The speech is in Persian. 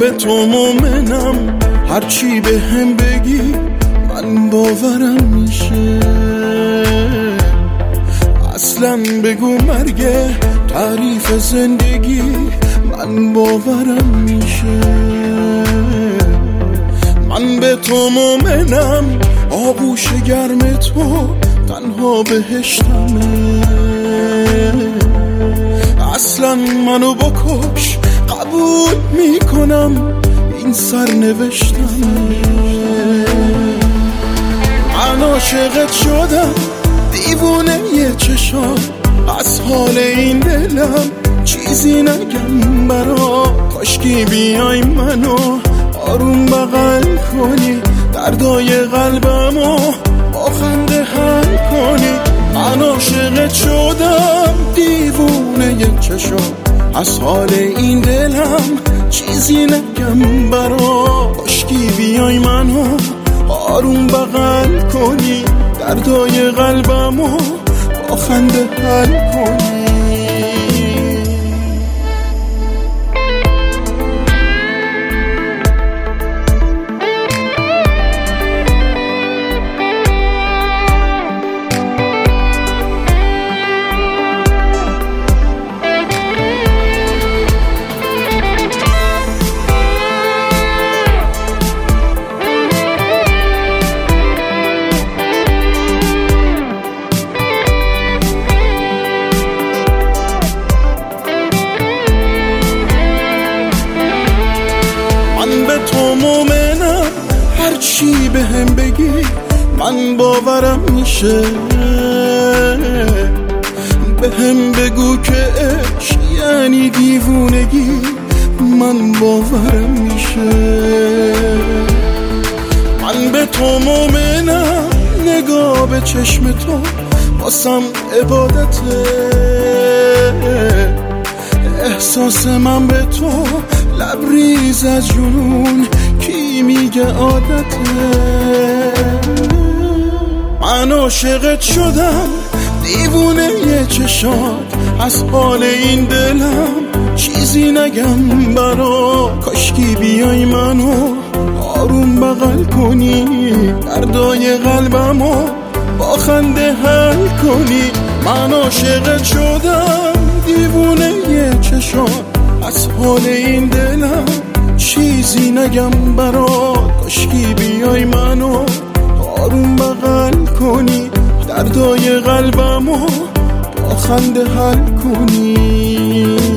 به تو مومنم، هرچی به هم بگی من باورم میشه. اصلا بگو مرگه تعریف زندگی من باورم میشه. من به تو مومنم، آغوش گرم تو تنها بهشتمه. اصلا منو بکش قبول میکنم، این سرنوشتمه. من عاشقت شدم دیوونه یه چشام، از حال این دلم چیزی نگم برا. کاشکی بیای منو آروم بغل کنی، دردای قلبمو با خنده حل کنی. من عاشقت شدم دیوونه یه چشام، از حال این دلم چیزی نگم برا. کاشکی بیای منو آروم بغل کنی، دردای قلبمو با خنده حل کنی. تو مومنم، هرچی به هم بگی من باورم میشه. به هم بگو که عشق یعنی دیوونگی من باورم میشه. من به تو مومنم، نگاه به چشم تو واسم عبادته. احساس من به تو لبریز از جنون، کی میگه عادته. من عاشقت شدم دیوونه یه چشات، از حال این دلم چیزی نگم برا. کاشکی بیای منو آروم بغل کنی، دردای قلبمو با خنده حل کنی. من عاشقت شدم دیوونه یه چشات، از حال این دلم چیزی نگم برات. کاشکی بیای منو آروم بغل کنی، دردای قلبمو با خنده حل کنی.